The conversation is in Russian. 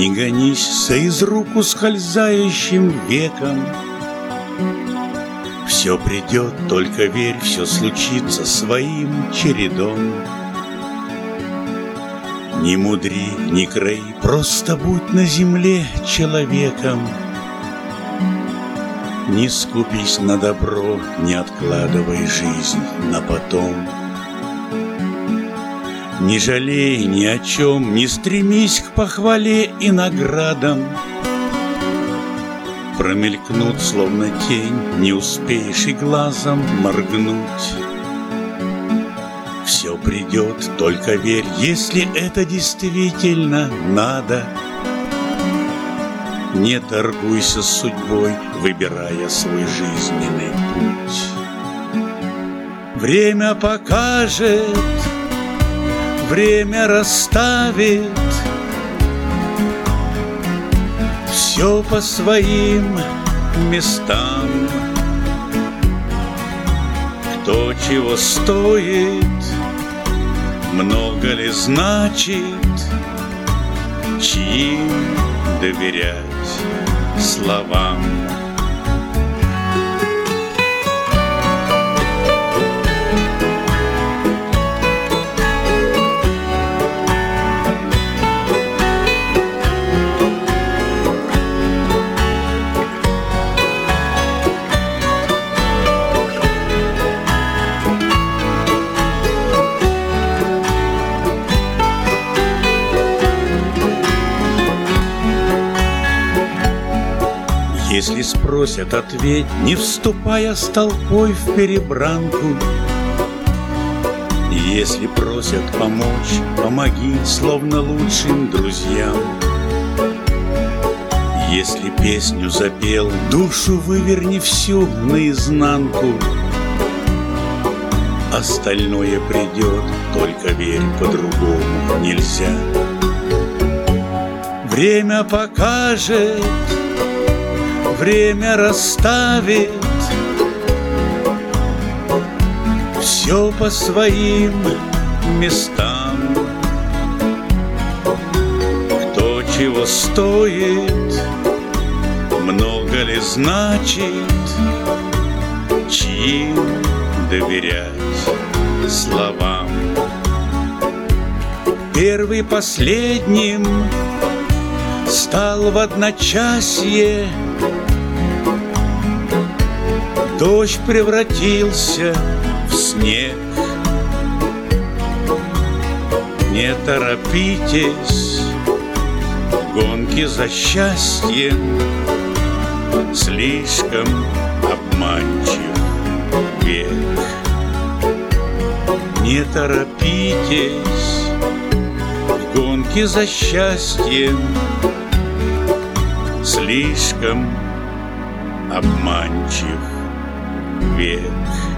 Не гонись за из рук ускользающим веком. Все придет, только верь, все случится своим чередом. Не мудри, не краи, просто будь на земле человеком. Не скупись на добро, не откладывай жизнь на потом. Не жалей ни о чем, не стремись к похвале и наградам. Промелькнут, словно тень, не успеешь и глазом моргнуть. Все придет, только верь, если это действительно надо. Не торгуйся с судьбой, выбирая свой жизненный путь. Время покажет, время расставит все по своим местам. Кто чего стоит, много ли значит, чьим доверять словам. Если спросят, ответь, не вступая с толпой в перебранку. Если просят помочь, помоги, словно лучшим друзьям. Если песню запел, душу выверни всю наизнанку. Остальное придет, только верь, по-другому нельзя. Время покажет, время расставит все по своим местам. Кто чего стоит, много ли значит, чьим доверять словам. Первый последним стал в одночасье. Дождь превратился в снег. Не торопитесь в гонке за счастьем, слишком обманчив век. Не торопитесь в гонке за счастьем, слишком обманчив век.